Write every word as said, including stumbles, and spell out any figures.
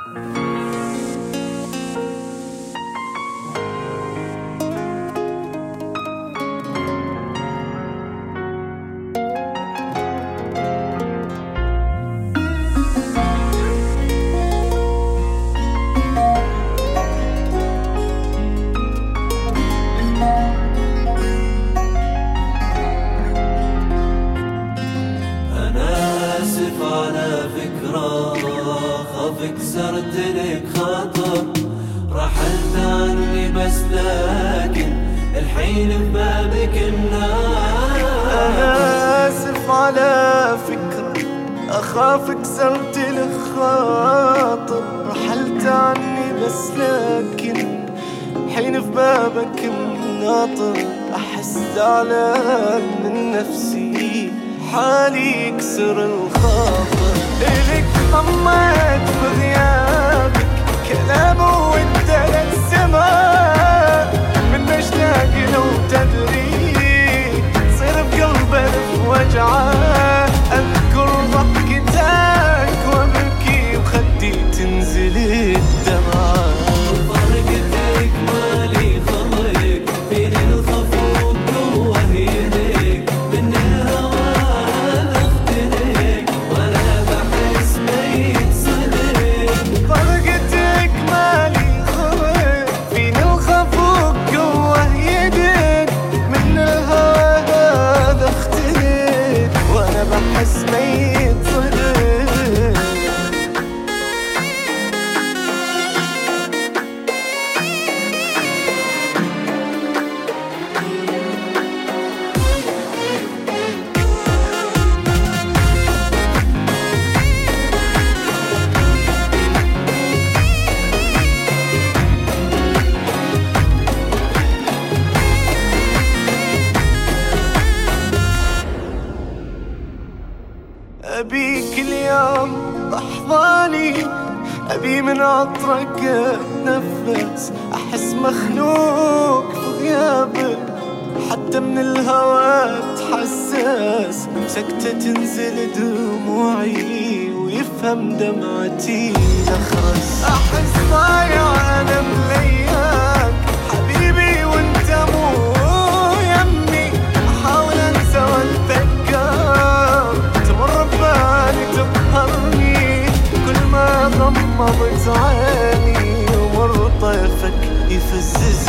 كسرت لك خاطر، رحلت عني بس لكن الحين ببابك النار. أنا آسف على فكرة، أخاف كسرت لك خاطر، رحلت عني بس لكن الحين في بابك مناطر. أحس زعلان من نفسي، حالي يكسر الخاطر. إلك طمعت في غيابك، كلام وانت للسماء، من اشتاق لو تدري تصير بقلبي الف وجعه. اذكر ضحكتك وابكي وخدي تنزل الدمعة. فرقتك مالي خلق بين الخفوق جوا ايديك، من الهوى اختنك وانا بحس ميت صدق. فرقتك مالي خلق بين الخفوق جوا ايديك، من الهوى هذا اختنك وانا بحس ميت صدق. أبيك اليوم ضحضاني، أبي من عطرك أتنفس، أحس مخنوق في غيابك، حتى من الهوى أتحسس. سكتة تنزل دموعي ويفهم دمعتي نخرس. أحس ضايع أنا ملياك حبيبي وانت مو يمي، أحاول أنسى وأتذكر تمر ببالي تقهرني، كل ما غمضت عيني ومر طيفك يفزز